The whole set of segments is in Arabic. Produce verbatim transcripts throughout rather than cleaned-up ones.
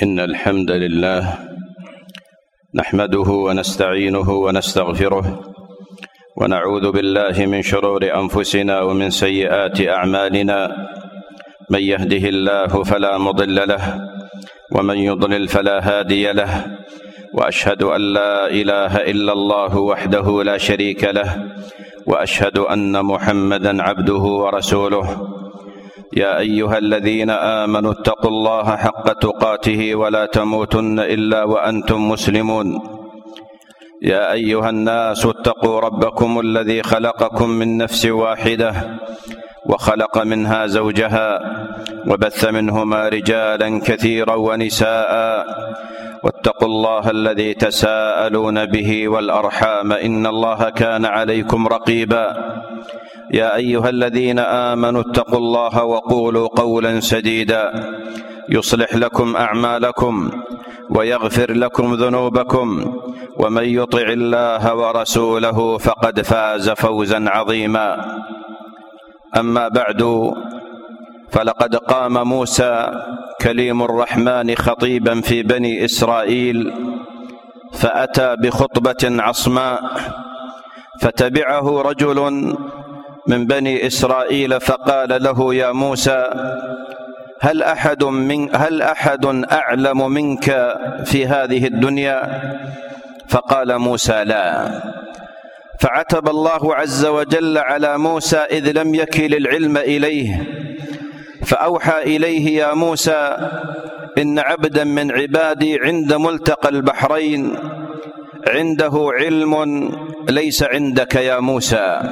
إن الحمد لله نحمده ونستعينه ونستغفره ونعوذ بالله من شرور أنفسنا ومن سيئات أعمالنا. من يهده الله فلا مضل له ومن يضلل فلا هادي له، وأشهد أن لا إله إلا الله وحده لا شريك له، وأشهد أن محمدًا عبده ورسوله. يا أيها الذين آمنوا اتقوا الله حق تقاته ولا تموتن إلا وأنتم مسلمون. يا أيها الناس اتقوا ربكم الذي خلقكم من نفس واحدة وخلق منها زوجها وبث منهما رجالا كثيرا ونساء، واتقوا الله الذي تساءلون به والأرحام إن الله كان عليكم رقيبا. يا أيها الذين آمنوا اتقوا الله وقولوا قولا سديدا يصلح لكم أعمالكم ويغفر لكم ذنوبكم، ومن يطع الله ورسوله فقد فاز فوزا عظيما. أما بعد، فلقد قام موسى كليم الرحمن خطيبا في بني إسرائيل، فأتى بخطبة عصماء، فتبعه رجل من بني إسرائيل فقال له: يا موسى، هل أحد من هل أحد أعلم منك في هذه الدنيا؟ فقال موسى: لا. فعتب الله عز وجل على موسى إذ لم يكل العلم إليه، فأوحى إليه: يا موسى، إن عبدا من عبادي عند ملتقى البحرين عنده علم ليس عندك يا موسى.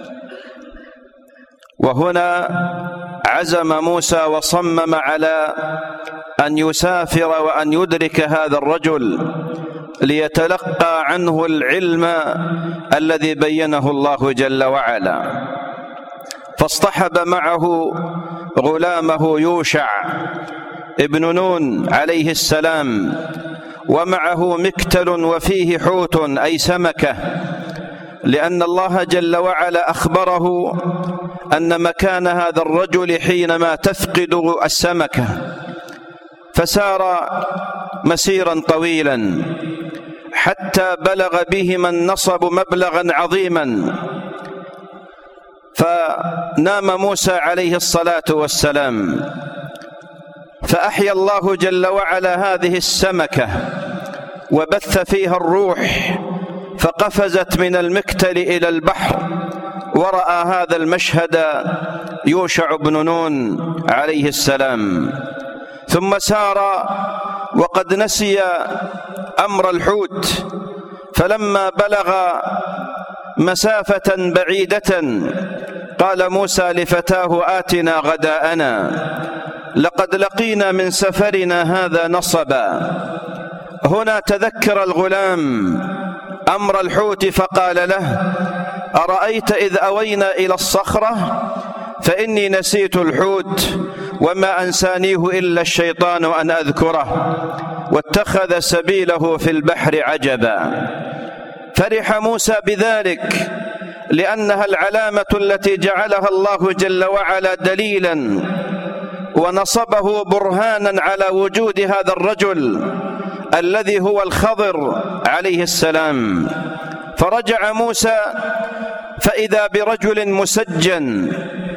وهنا عزم موسى وصمم على أن يسافر وأن يدرك هذا الرجل ليتلقى عنه العلم الذي بينه الله جل وعلا. فاصطحب معه غلامه يوشع ابن نون عليه السلام، ومعه مكتل وفيه حوت أي سمكة، لأن الله جل وعلا أخبره أن مكان هذا الرجل حينما تفقد السمكة. فسار مسيرا طويلا حتى بلغ بهما النصب مبلغا عظيما، فنام موسى عليه الصلاة والسلام، فأحيا الله جل وعلا هذه السمكة وبث فيها الروح، فقفزت من المكتل إلى البحر. ورأى هذا المشهد يوشع بن نون عليه السلام، ثم سار وقد نسي أمر الحوت، فلما بلغ مسافة بعيدة قال موسى لفتاه: آتنا غداءنا لقد لقينا من سفرنا هذا نصبا. هنا تذكر الغلام أمر الحوت فقال له: أرأيت إذ أوينا إلى الصخرة فإني نسيت الحوت وما أنسانيه إلا الشيطان أن أذكره واتخذ سبيله في البحر عجبا. فرح موسى بذلك، لأنها العلامة التي جعلها الله جل وعلا دليلا ونصبه برهانا على وجود هذا الرجل الذي هو الخضر عليه السلام. فرجع موسى فإذا برجل مسجن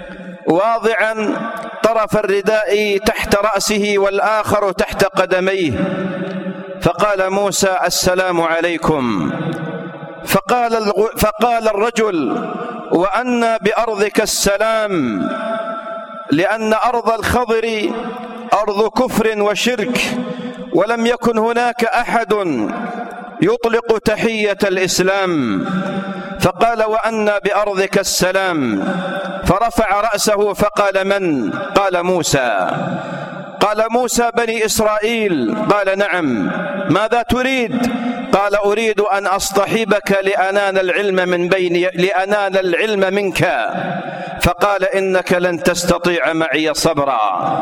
واضعا طرف الرداء تحت رأسه والآخر تحت قدميه، فقال موسى: السلام عليكم. فقال, الغ... فقال الرجل: وأن بأرضك السلام، لأن أرض الخضر أرض كفر وشرك، ولم يكن هناك أحد يطلق تحية الإسلام. فقال: وأن بأرضك السلام. فرفع رأسه فقال: من؟ قال: موسى. قال: موسى بني إسرائيل. قال: نعم. ماذا تريد؟ قال: أريد أن أصطحبك لأنال العلم من بيني لأنال العلم منك. فقال: إنك لن تستطيع معي صبرا.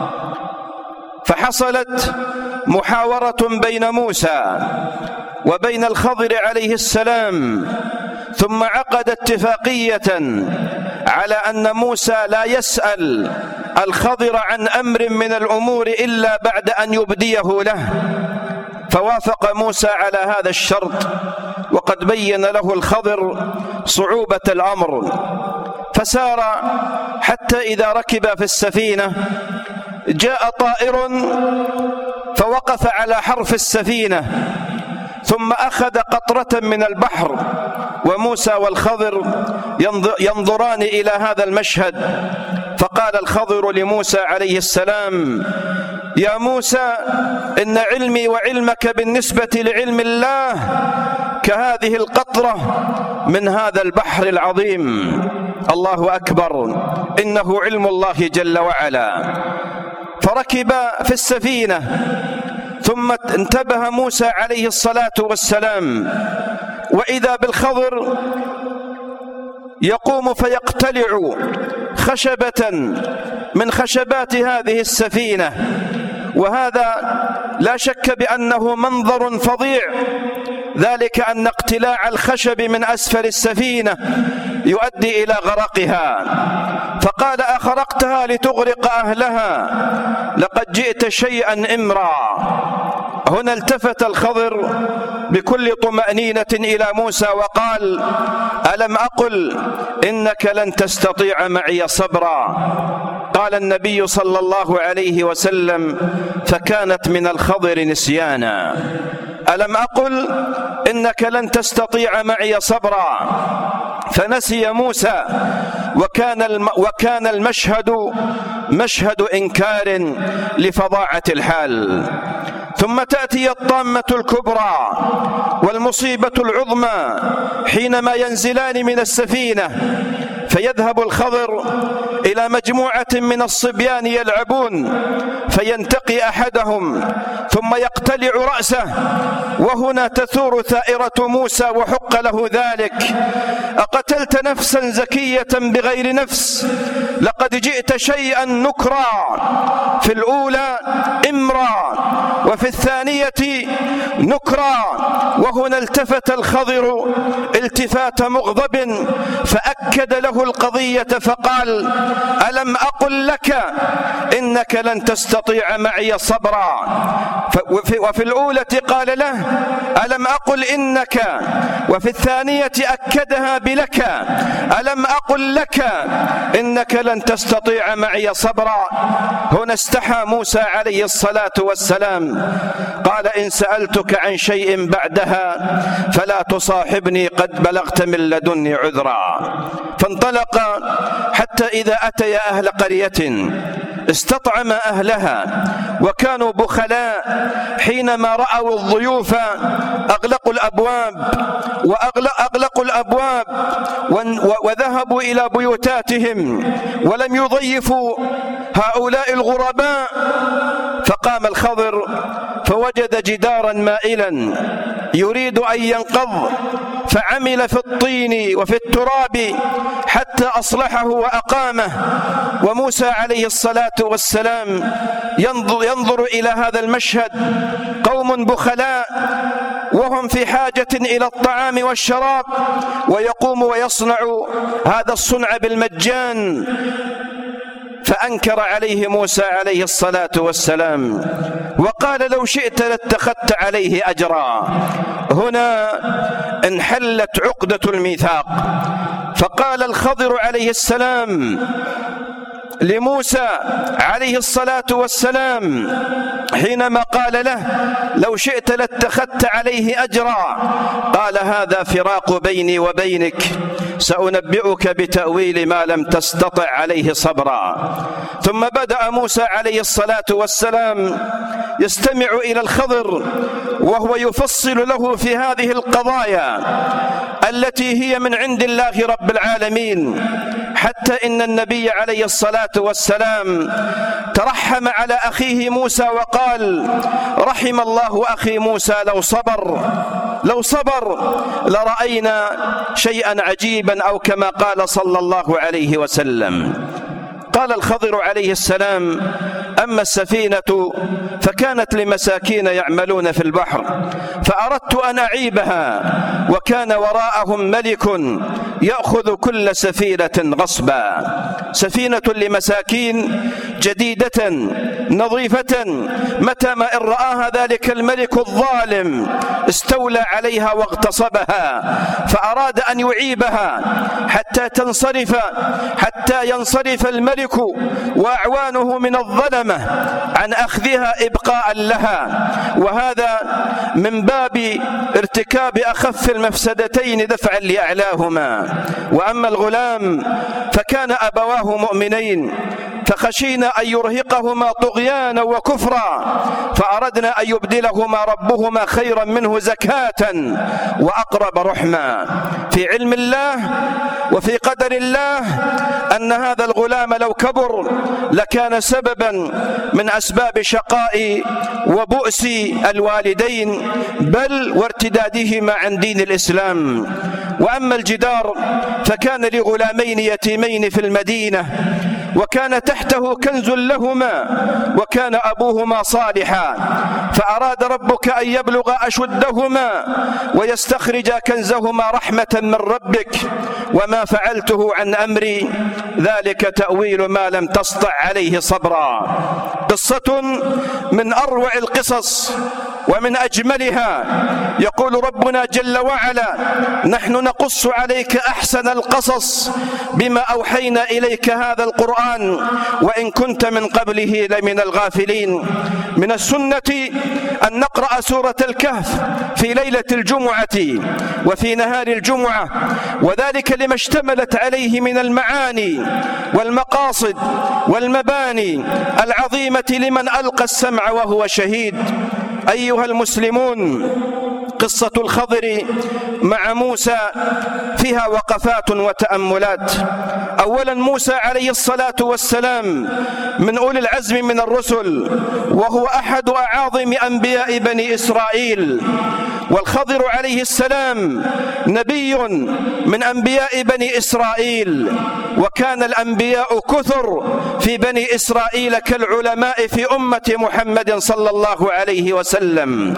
فحصلت محاورة بين موسى وبين الخضر عليه السلام، ثم عقد اتفاقية على أن موسى لا يسأل الخضر عن أمر من الأمور إلا بعد أن يبديه له، فوافق موسى على هذا الشرط، وقد بين له الخضر صعوبة الأمر، فسار حتى إذا ركب في السفينة جاء طائر فوقف على حرف السفينة، ثم أخذ قطرة من البحر، وموسى والخضر ينظران إلى هذا المشهد، فقال الخضر لموسى عليه السلام: يا موسى، إن علمي وعلمك بالنسبة لعلم الله كهذه القطرة من هذا البحر العظيم. الله أكبر، إنه علم الله جل وعلا. فركب في السفينة، ثم انتبه موسى عليه الصلاة والسلام، وإذا بالخضر يقوم فيقتلع خشبة من خشبات هذه السفينة، وهذا لا شك بأنه منظر فظيع، ذلك أن اقتلاع الخشب من أسفل السفينة يؤدي إلى غرقها، فقال: أخرقتها لتغرق أهلها؟ لقد جئت شيئا إمرا. هنا التفت الخضر بكل طمأنينة إلى موسى وقال: ألم أقل إنك لن تستطيع معي صبرا؟ قال النبي صلى الله عليه وسلم: فكانت من الخضر نسيانا. ألم أقل إنك لن تستطيع معي صبرا؟ فنسي موسى، وكان الم وكان المشهد مشهد إنكار لفظاعة الحال. ثم تأتي الطامة الكبرى والمصيبة العظمى حينما ينزلان من السفينة، فيذهب الخضر إلى مجموعة من الصبيان يلعبون، فينتقي أحدهم ثم يقتلع رأسه، وهنا تثور ثائرة موسى وحق له ذلك: أقتلت نفسا زكية بغير نفس؟ لقد جئت شيئا نكرا. في الأولى إمرا، وفي الثانية نكرا. وهنا التفت الخضر التفات مغضب فأكد له القضية فقال: ألم أقل لك إنك لن تستطيع معي صبرا؟ وفي الأولى قال له: ألم أقل إنك، وفي الثانية أكدها بلك: ألم أقل لك إنك لن تستطيع معي صبرا. هنا استحى موسى عليه الصلاة والسلام، قال: إن سألتك عن شيء بعدها فلا تصاحبني، قد بلغت من لدني عذرا. فانطلق حتى إذا أتي أهل قرية استطعم أهلها، وكانوا بخلاء، حينما رأوا الضيوف أغلقوا الأبواب وأغلقوا الأبواب وذهبوا إلى بيوتاتهم ولم يضيفوا هؤلاء الغرباء. فقام الخضر فوجد جدارا مائلا يريد أن ينقض، فعمل في الطين وفي التراب حتى أصلحه وأقامه. وموسى عليه الصلاة والسلام ينظر, ينظر إلى هذا المشهد، قوم بخلاء وهم في حاجة إلى الطعام والشراب، ويقوم ويصنع هذا الصنع بالمجان. فأنكر عليه موسى عليه الصلاة والسلام وقال: لو شئت لاتخذت عليه أجرا. هنا انحلت عقدة الميثاق، فقال الخضر عليه السلام لموسى عليه الصلاة والسلام حينما قال له: لو شئت لاتخذت عليه أجرا، قال: هذا فراق بيني وبينك، سأنبئك بتأويل ما لم تستطع عليه صبرا. ثم بدأ موسى عليه الصلاة والسلام يستمع إلى الخضر وهو يفصل له في هذه القضايا التي هي من عند الله رب العالمين، حتى إن النبي عليه الصلاة والسلام ترحم على أخيه موسى وقال: رحم الله أخي موسى، لو صبر لو صبر لرأينا شيئا عجيبا، أو كما قال صلى الله عليه وسلم. قال الخضر عليه السلام: أما السفينة فكانت لمساكين يعملون في البحر، فأردت أن أعيبها، وكان وراءهم ملك يأخذ كل سفينة غصبا، سفينة لمساكين جديدة نظيفة، متى ما إن رآها ذلك الملك الظالم استولى عليها واغتصبها، فأراد أن يعيبها حتى تنصرف حتى ينصرف الملك وأعوانه من الظلمة عن أخذها إبقاء لها، وهذا من باب ارتكاب أخف المفسدتين دفعا لأعلاهما. وأما الغلام فكان أبواه مؤمنين فخشينا أن يرهقهما طغيانا وكفرا، فأردنا أن يبدلهما ربهما خيرا منه زكاة وأقرب رحما. في علم الله وفي قدر الله أن هذا الغلام لو كبر لكان سببا من أسباب شقاء وبؤس الوالدين بل وارتدادهما عن دين الإسلام. وأما الجدار فكان لغلامين يتيمين في المدينة، وكان تحته كنز لهما، وكان أبوهما صالحا، فأراد ربك أن يبلغ أشدهما ويستخرج كنزهما رحمة من ربك، وما فعلته عن أمري ذلك تأويل ما لم تسطع عليه صبرا. قصة من أروع القصص ومن أجملها. يقول ربنا جل وعلا: نحن نقص عليك أحسن القصص بما أوحينا إليك هذا القرآن وإن كنت من قبله لمن الغافلين. من السنة أن نقرأ سورة الكهف في ليلة الجمعة وفي نهار الجمعة، وذلك لما اشتملت عليه من المعاني والمقاصد والمباني العظيمة لمن ألقى السمع وهو شهيد. أيها المسلمون، قصة الخضر مع موسى فيها وقفات وتأملات. أولا، موسى عليه الصلاة والسلام من أولي العزم من الرسل، وهو أحد أعاظم أنبياء بني إسرائيل. والخضر عليه السلام نبي من أنبياء بني إسرائيل، وكان الأنبياء كثر في بني إسرائيل كالعلماء في أمة محمد صلى الله عليه وسلم.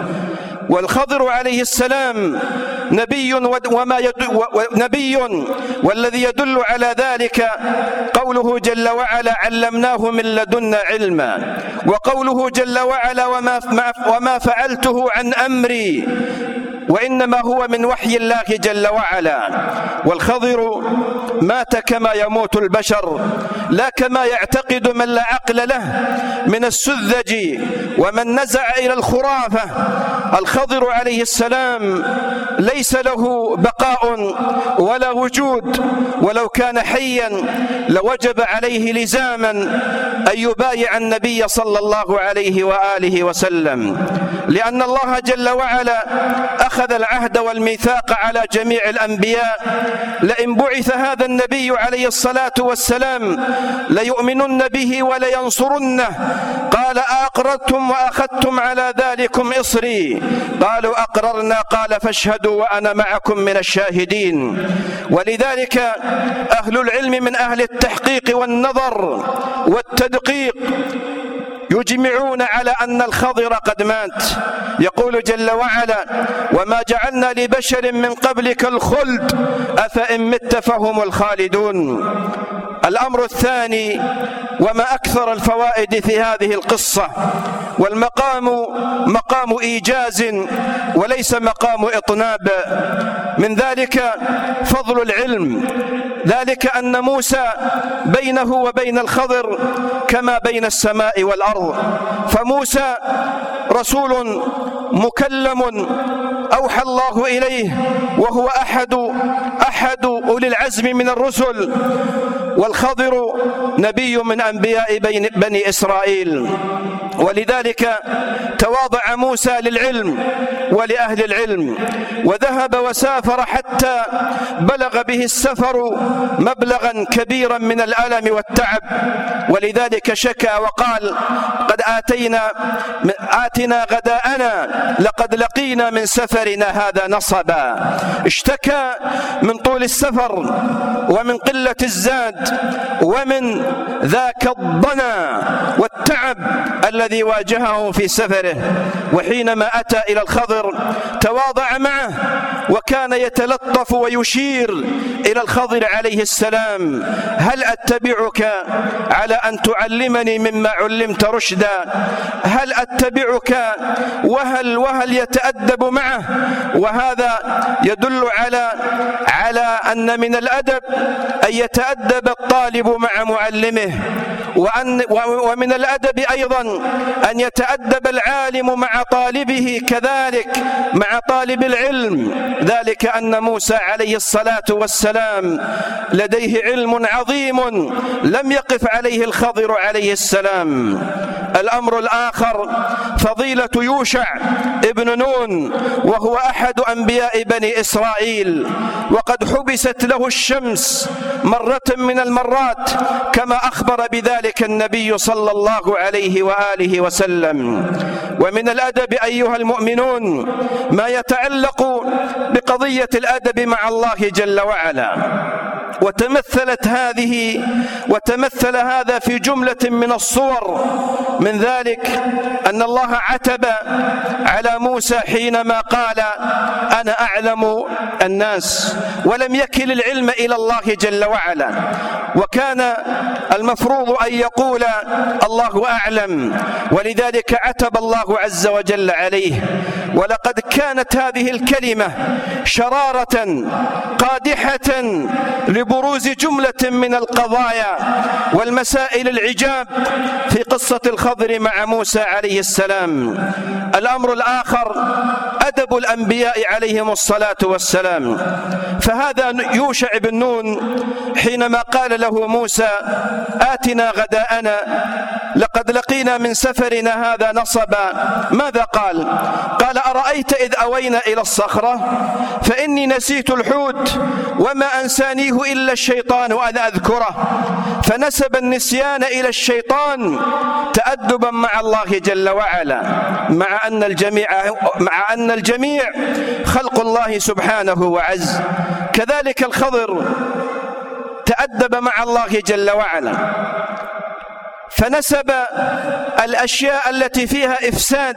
والخضر عليه السلام نبي وما يدل نبي والذي يدل على ذلك قوله جل وعلا: علمناه من لدنا علما، وقوله جل وعلا: وما وما فعلته عن أمري، وإنما هو من وحي الله جل وعلا. والخضر مات كما يموت البشر، لا كما يعتقد من لا عقل له من السذج ومن نزع إلى الخرافة. الخضر عليه السلام ليس له بقاء ولا وجود، ولو كان حيا لوجب عليه لزاما أن يبايع النبي صلى الله عليه وآله وسلم، لأن الله جل وعلا أخذ العهد والميثاق على جميع الأنبياء: لئن بعث هذا النبي عليه الصلاة والسلام ليؤمنن به ولينصرنه. قال: أأقررتم وأخذتم على ذلكم إصري؟ قالوا: أقررنا. قال: فاشهدوا وأنا معكم من الشاهدين. ولذلك أهل العلم من أهل التحقيق والنظر والتدقيق يجمعون على أن الخضر قد مات. يقول جل وعلا: وما جعلنا لبشر من قبلك الخلد أفإن مت فهم الخالدون. الأمر الثاني، وما أكثر الفوائد في هذه القصة، والمقام مقام إيجاز وليس مقام إطناب. من ذلك فضل العلم، ذلك أن موسى بينه وبين الخضر كما بين السماء والأرض. فموسى رسول مكلم أوحى الله إليه، وهو أحد أحد أولي العزم من الرسل. والخضر نبي من أنبياء بني إسرائيل. ولذلك تواضع موسى للعلم ولأهل العلم، وذهب وسافر حتى بلغ به السفر مبلغا كبيرا من الألم والتعب. ولذلك شكى وقال: قد آتينا آتنا غداءنا لقد لقينا من سفرنا هذا نصبا. اشتكى من طول السفر ومن قلة الزاد ومن ذاك الضنا والتعب الذي واجهه في سفره. وحينما أتى إلى الخضر تواضع معه وكان يتلطف ويشير إلى الخضر عليه السلام: هل أتبعك على أن تعلمني مما علمت رشدا؟ هل أتبعك؟ وهل وهل يتأدب معه. وهذا يدل على على أن من الأدب أن يتأدب الطالب مع معلمه، وأن ومن الأدب أيضا أن يتأدب العالم مع طالبه كذلك، مع طالب العلم. ذلك أن موسى عليه الصلاة والسلام لديه علم عظيم لم يقف عليه الخضر عليه السلام. الأمر الآخر فضيلة يوشع ابن نون، وهو أحد أنبياء بني إسرائيل، وقد حبست له الشمس مرة من المرات كما أخبر بذلك النبي صلى الله عليه وآله وسلم. ومن الأدب أيها المؤمنون ما يتعلق بقضية الأدب مع الله جل وعلا، وتمثلت هذه وتمثل هذا في جملة من الصور. من ذلك أن الله عتب على موسى حينما قال: أنا أعلم الناس، ولم يكل العلم إلى الله جل وعلا، وكان المفروض أن يقول الله أعلم، ولذلك عتب الله عز وجل عليه. ولقد كانت هذه الكلمة شرارة قادحة لبروز جملة من القضايا والمسائل العجاب في قصة الخضر مع موسى عليه السلام. الأمر الآخر أدب الأنبياء عليهم الصلاة والسلام. فهذا يوشع بن نون حينما قال له موسى: آتنا غداءنا لقد لقينا من سفرنا هذا نصبا، ماذا قال؟ قال: أرأيت إذ أوينا إلى الصخرة فإني نسيت الحوت وما أنسانيه إلا الشيطان أن أذكره. فنسب النسيان إلى الشيطان تأدبا مع الله جل وعلا، مع أن الجميع مع أن الجميع خلق الله سبحانه وعز. كذلك الخضر تأدب مع الله جل وعلا، فنسب الأشياء التي فيها إفساد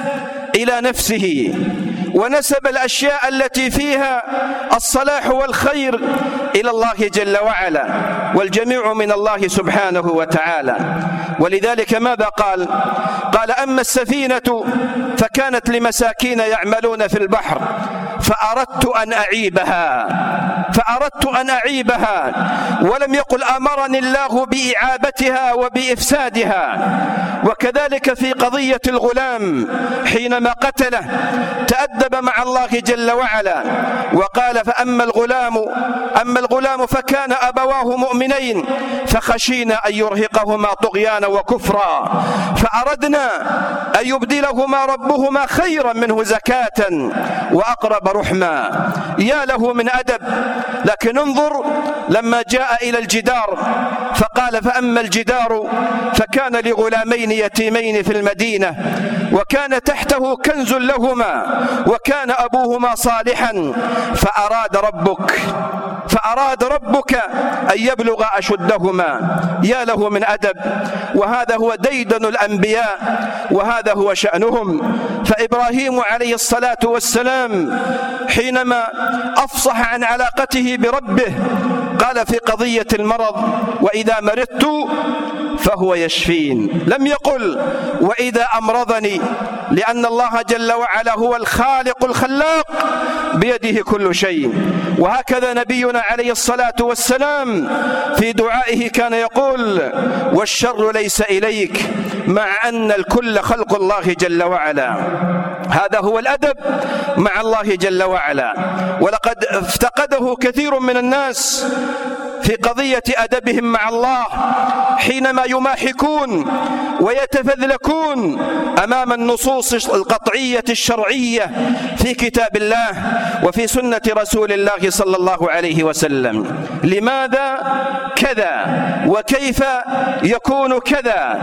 إلى نفسه، ونسب الأشياء التي فيها الصلاح والخير إلى الله جل وعلا، والجميع من الله سبحانه وتعالى. ولذلك ماذا قال؟ قال: أما السفينة فكانت لمساكين يعملون في البحر فأردت أن أعيبها فأردت أن أعيبها ولم يقل أمرني الله بإعابتها وبإفسادها. وكذلك في قضية الغلام حينما قتله تأدب مع الله جل وعلا وقال: فأما الغلام أما الغلام فكان أبواه مؤمنين فخشينا أن يرهقهما طغيانا وكفرا فأردنا أن يبدلهما ربهما خيرا منه زكاة وأقرب رحما. يا له من أدب. لكن انظر لما جاء إلى الجدار فقال: فأما الجدار فكان لغلامين يتيمين في المدينة وكان تحته كنز لهما وكان أبوهما صالحا فأراد ربك فأراد ربك أن يبلغ أشدهما. يا له من أدب. وهذا هو ديدن الأنبياء وهذا هو شأنهم. فإبراهيم عليه الصلاة والسلام حينما أفصح عن علاقته بربه قال في قضية المرض: وإذا مرضت فهو يشفين. لم يقل وإذا أمرضني، لأن الله جل وعلا هو الخالق الخلاق بيده كل شيء. وهكذا نبينا عليه الصلاة والسلام في دعائه كان يقول: والشر ليس إليك، مع أن الكل خلق الله جل وعلا. هذا هو الأدب مع الله جل وعلا، ولقد افتقده كثير من الناس في قضية أدبهم مع الله حينما يماحكون ويتفذلكون أمام النصوص القطعية الشرعية في كتاب الله وفي سنة رسول الله صلى الله عليه وسلم. لماذا كذا؟ وكيف يكون كذا؟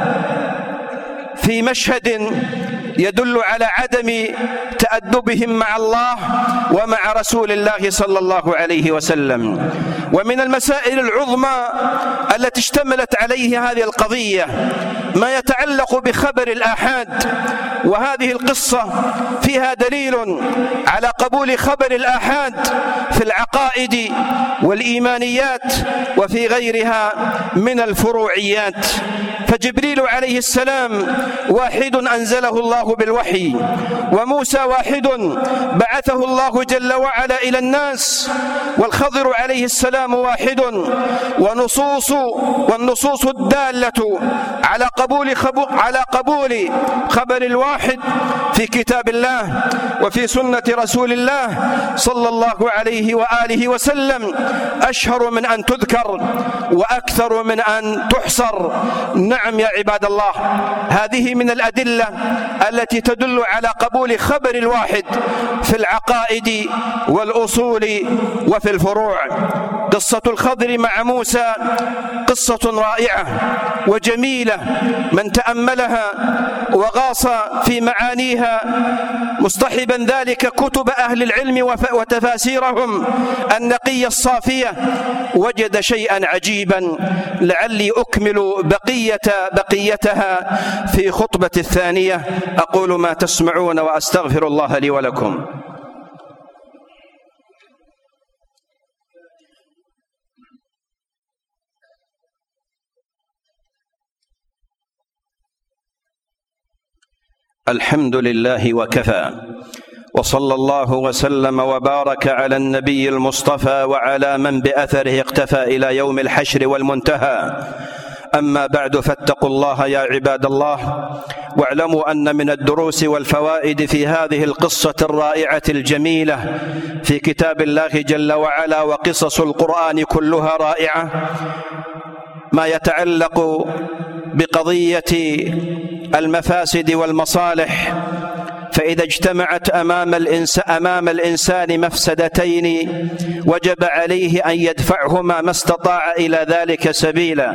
في مشهد يدل على عدم تأدبهم مع الله ومع رسول الله صلى الله عليه وسلم. ومن المسائل العظمى التي اشتملت عليه هذه القضية ما يتعلق بخبر الآحاد، وهذه القصة فيها دليل على قبول خبر الآحاد في العقائد والإيمانيات وفي غيرها من الفروعيات. فجبريل عليه السلام واحد أنزله الله بالوحي، وموسى واحد بعثه الله جل وعلا إلى الناس، والخضر عليه السلام واحد. ونصوص والنصوص الدالة على قبول خبر على قبول خبر الواحد في كتاب الله وفي سنة رسول الله صلى الله عليه وآله وسلم أشهر من أن تذكر وأكثر من أن تحصر. نعم يا عباد الله، هذه من الأدلة التي تدل على قبول خبر الواحد في العقائد والأصول وفي الفروع. قصة الخضر مع موسى قصة رائعة وجميلة، من تأملها وغاص في معانيها مصطحبا ذلك كتب أهل العلم وتفاسيرهم النقية الصافية وجد شيئا عجيبا، لعلي أكمل بقية بقيتها في خطبة الثانية. أقول ما تسمعون وأستغفر الله لي ولكم. الحمد لله وكفى، وصلى الله وسلم وبارك على النبي المصطفى وعلى من بأثره اقتفى إلى يوم الحشر والمنتهى. أما بعد، فاتقوا الله يا عباد الله، واعلموا أن من الدروس والفوائد في هذه القصة الرائعة الجميلة في كتاب الله جل وعلا، وقصص القرآن كلها رائعة، ما يتعلق بقضية المفاسد والمصالح. فإذا اجتمعت أمام الإنسان, أمام الإنسان مفسدتين وجب عليه أن يدفعهما ما استطاع إلى ذلك سبيلا،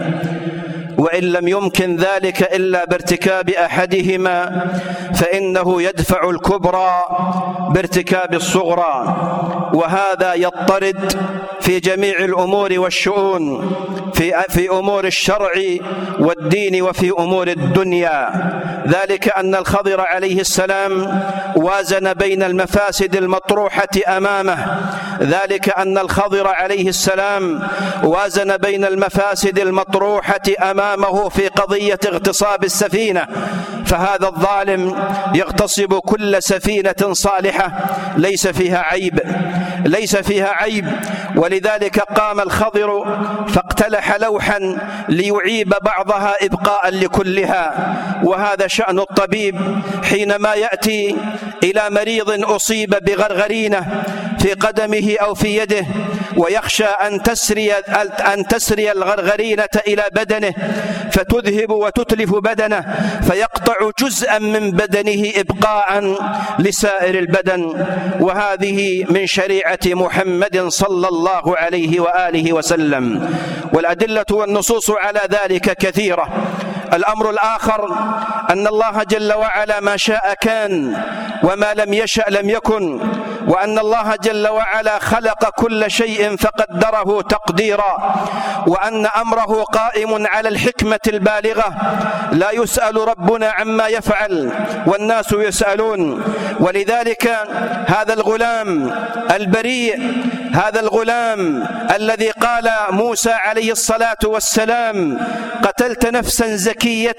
وإن لم يمكن ذلك إلا بارتكاب أحدهما فإنه يدفع الكبرى بارتكاب الصغرى، وهذا يضطرد في جميع الأمور والشؤون، في في أمور الشرع والدين وفي أمور الدنيا. ذلك أن الخضر عليه السلام وازن بين المفاسد المطروحة أمامه، ذلك أن الخضر عليه السلام وازن بين المفاسد المطروحة أمامه في قضية اغتصاب السفينة، فهذا الظالم يغتصب كل سفينة صالحة ليس فيها عيب ليس فيها عيب ولذلك قام الخضر فاقتلح لوحا ليعيب بعضها إبقاء لكلها. وهذا شأن الطبيب حينما يأتي إلى مريض أصيب بغرغرينة في قدمه أو في يده ويخشى أن تسري أن تسري الغرغرينة إلى بدنه فتذهب وتتلف بدنه، فيقطع جزءا من بدنه إبقاء لسائر البدن. وهذه من شريعة محمد صلى الله عليه وآله وسلم، والأدلة والنصوص على ذلك كثيرة. الأمر الآخر أن الله جل وعلا ما شاء كان وما لم يشأ لم يكن، وأن الله جل وعلا خلق كل شيء فقدره تقديرا، وأن أمره قائم على الحكمة البالغة، لا يسأل ربنا عما يفعل والناس يسألون. ولذلك هذا الغلام البريء، هذا الغلام الذي قال موسى عليه الصلاة والسلام قتلت نفسا زكية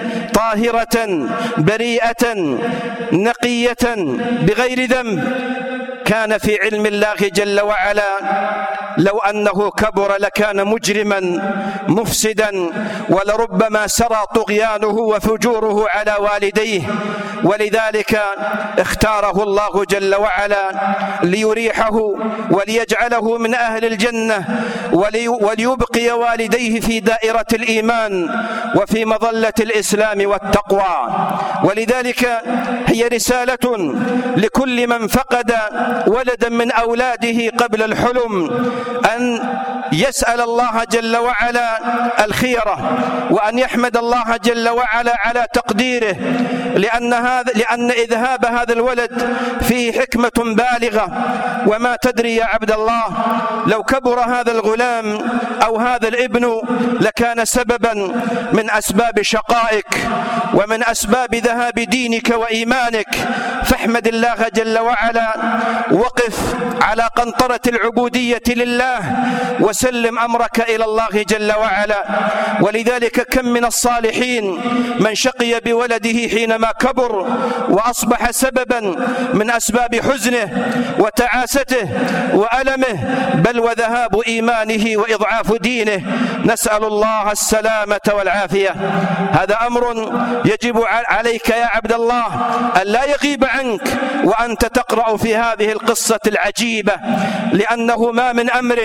طاهرة بريئة نقية بغير ذنب، كان في علم الله جل وعلا لو أنه كبر لكان مجرما مفسدا، ولربما سرى طغيانه وفجوره على والديه. ولذلك اختاره الله جل وعلا ليريحه وليجعله من أهل الجنة، ولي وليبقي والديه في دائرة الإيمان وفي مظلة الإسلام والتقوى. ولذلك هي رسالة لكل من فقد ولدا من أولاده قبل الحلم أن يسأل الله جل وعلا الخيرة، وأن يحمد الله جل وعلا على تقديره، لأن هذا لأن إذهاب هذا الولد فيه حكمة بالغة. وما تدري يا عبد الله، لو كبر هذا الغلام أو هذا الابن لكان سببا من أسباب شقائك ومن أسباب ذهاب دينك وإيمانك. فاحمد الله جل وعلا، وقف على قنطرة العبودية لله، وسلم أمرك إلى الله جل وعلا. ولذلك كم من الصالحين من شقي بولده حينما كبر وأصبح سببا من أسباب حزنه وتعاسته وألمه، بل وذهاب إيمانه وإضعاف دينه. نسأل الله السلامة والعافية. هذا أمر يجب عليك يا عبد الله أن لا يغيب عنك وأنت تقرأ في هذه القصة العجيبة، لأنه ما من أمر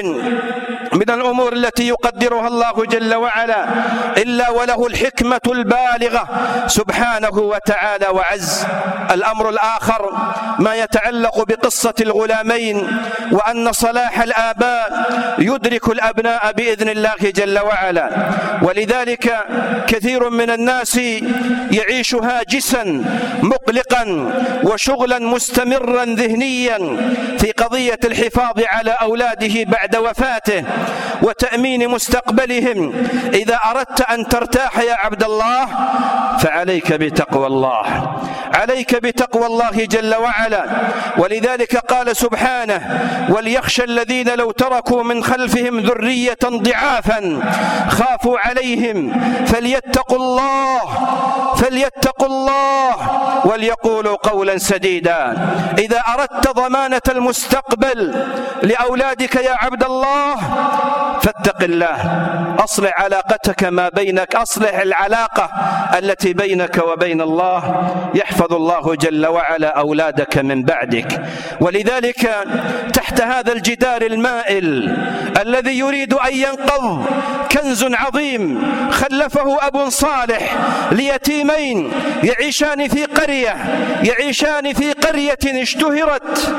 من الأمور التي يقدرها الله جل وعلا إلا وله الحكمة البالغة سبحانه وتعالى وعز. الأمر الآخر ما يتعلق بقصة الغلامين، وأن صلاح الآباء يدرك الأبناء بإذن الله جل وعلا. ولذلك كثير من الناس يعيش هاجسا مقلقا وشغلا مستمرا ذهنيا في قضية الحفاظ على أولاده بعد وفاته وتأمين مستقبلهم. إذا أردت أن ترتاح يا عبد الله فعليك بتقوى الله، عليك بتقوى الله جل وعلا. ولذلك قال سبحانه: وليخشى الذين لو تركوا من خلفهم ذرية ضعافا خافوا عليهم فليتقوا الله فليتقوا الله وليقولوا قولا سديدا. إذا أردت ضمانة المستقبل لأولادك يا عبد الله فاتق الله، أصلح علاقتك ما بينك، أصلح العلاقة التي بينك وبين الله، يحفظ الله جل وعلا أولادك من بعدك. ولذلك تحت هذا الجدار المائل الذي يريد أن ينقض كنز عظيم خلفه أب صالح ليتيمين يعيشان في قرية يعيشان في قرية اشتهرت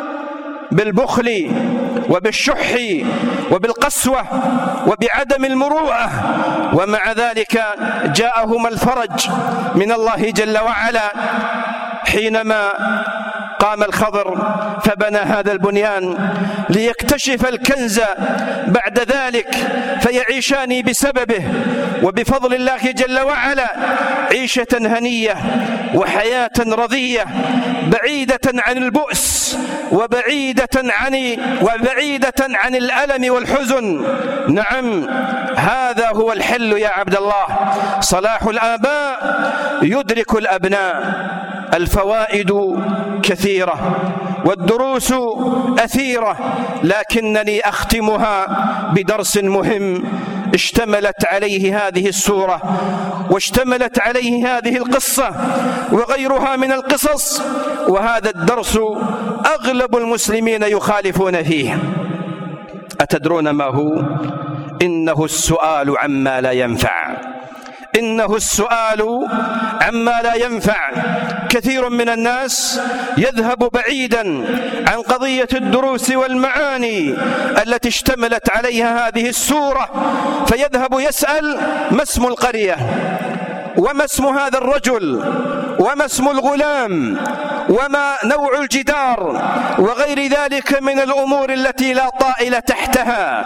بالبخل وبالشح وبالقسوة وبعدم المروءة، ومع ذلك جاءهما الفرج من الله جل وعلا حينما قام الخضر فبنى هذا البنيان ليكتشف الكنز بعد ذلك، فيعيشان بسببه وبفضل الله جل وعلا عيشة هنية وحياة رضية بعيدة عن البؤس وبعيدة عن وبعيدة عن الألم والحزن. نعم، هذا هو الحل يا عبد الله. صلاح الآباء يدرك الأبناء. الفوائد كثيرة والدروس أثيرة، لكنني أختمها بدرس مهم اشتملت عليه هذه السورة واشتملت عليه هذه القصة وغيرها من القصص، وهذا الدرس أغلب المسلمين يخالفون فيه. أتدرون ما هو؟ إنه السؤال عما لا ينفع، إنه السؤال عما لا ينفع. كثير من الناس يذهب بعيدا عن قضية الدروس والمعاني التي اشتملت عليها هذه السورة، فيذهب يسأل ما اسم القرية، وما اسم هذا الرجل، وما اسم الغلام، وما نوع الجدار، وغير ذلك من الأمور التي لا طائل تحتها.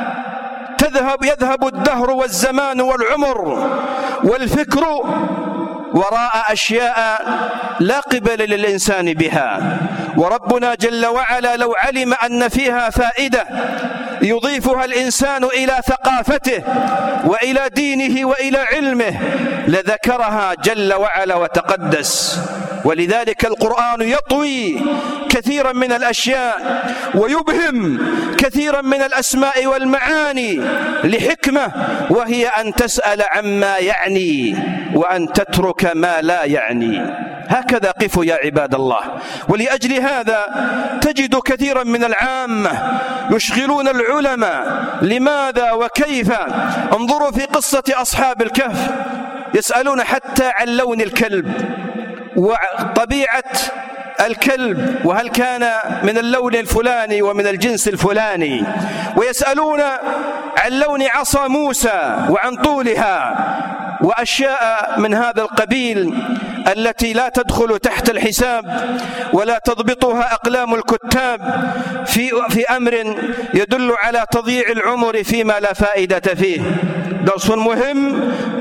تذهب يذهب الدهر والزمان والعمر والفكر وراء أشياء لا قبل للإنسان بها، وربنا جل وعلا لو علم أن فيها فائدة يضيفها الإنسان إلى ثقافته وإلى دينه وإلى علمه لذكرها جل وعلا وتقدس. ولذلك القرآن يطوي كثيرا من الأشياء ويبهم كثيرا من الأسماء والمعاني لحكمة، وهي أن تسأل عما يعني وأن تترك ما لا يعني. هكذا قفوا يا عباد الله. ولأجل هذا تجد كثيرا من العامة يشغلون العلماء لماذا وكيف. انظروا في قصة أصحاب الكهف، يسألون حتى عن لون الكلب وطبيعة الكلب وهل كان من اللون الفلاني ومن الجنس الفلاني، ويسألون عن لون عصا موسى وعن طولها وأشياء من هذا القبيل التي لا تدخل تحت الحساب ولا تضبطها أقلام الكتاب في في أمر يدل على تضييع العمر فيما لا فائدة فيه. درس مهم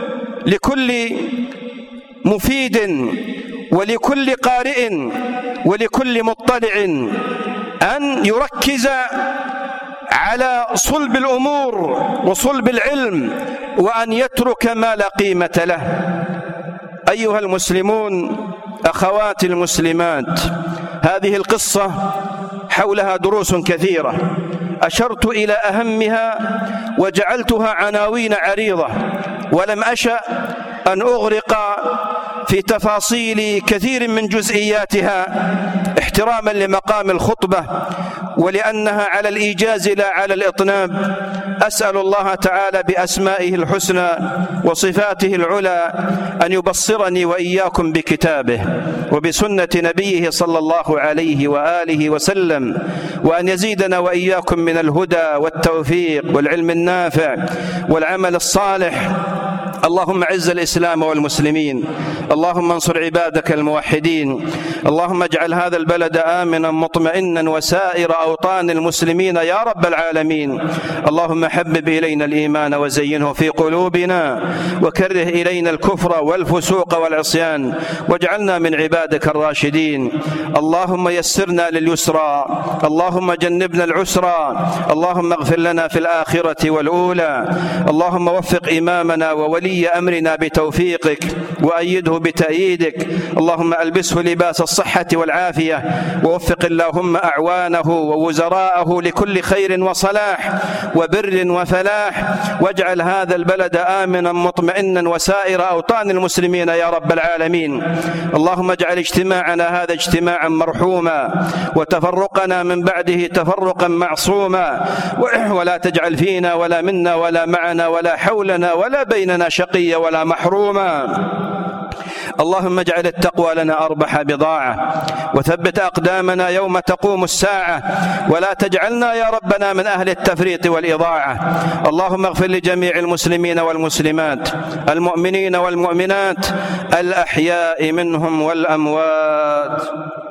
لكل مفيد ولكل قارئ ولكل مطلع أن يركز على صلب الأمور وصلب العلم، وأن يترك ما لا قيمة له. أيها المسلمون، أخواتي المسلمات، هذه القصة حولها دروس كثيرة، أشرت إلى أهمها وجعلتها عناوين عريضة، ولم أشأ أن أغرق في تفاصيل كثير من جزئياتها احتراما لمقام الخطبة ولأنها على الإيجاز لا على الإطناب. أسأل الله تعالى بأسمائه الحسنى وصفاته العلى أن يبصرني وإياكم بكتابه وبسنة نبيه صلى الله عليه وآله وسلم، وأن يزيدنا وإياكم من الهدى والتوفيق والعلم النافع والعمل الصالح. اللهم اعز الإسلام والمسلمين، اللهم انصر عبادك الموحدين، اللهم اجعل هذا البلد آمنا مطمئنا وسائر أوطان المسلمين يا رب العالمين. اللهم حبب إلينا الإيمان وزينه في قلوبنا، وكره إلينا الكفر والفسوق والعصيان، واجعلنا من عبادك الراشدين. اللهم يسرنا لليسرى، اللهم جنبنا العسرى، اللهم اغفر لنا في الآخرة والأولى. اللهم وفق إمامنا وولي أمرنا بتوفيقك وأيده بتأييدك. اللهم ألبسه لباس الصحة والعافية، ووفق اللهم أعوانه ووزراءه لكل خير وصلاح وبر وفلاح، واجعل هذا البلد آمنا مطمئنا وسائر أوطان المسلمين يا رب العالمين. اللهم اجعل اجتماعنا هذا اجتماعا مرحوما، وتفرقنا من بعده تفرقا معصوما، ولا تجعل فينا ولا منا ولا معنا ولا حولنا ولا بيننا شقيا ولا محروما. اللهم اجعل التقوى لنا أربح بضاعة، وثبت أقدامنا يوم تقوم الساعة، ولا تجعلنا يا ربنا من أهل التفريط والإضاعة. اللهم اغفر لجميع المسلمين والمسلمات، المؤمنين والمؤمنات، الأحياء منهم والأموات.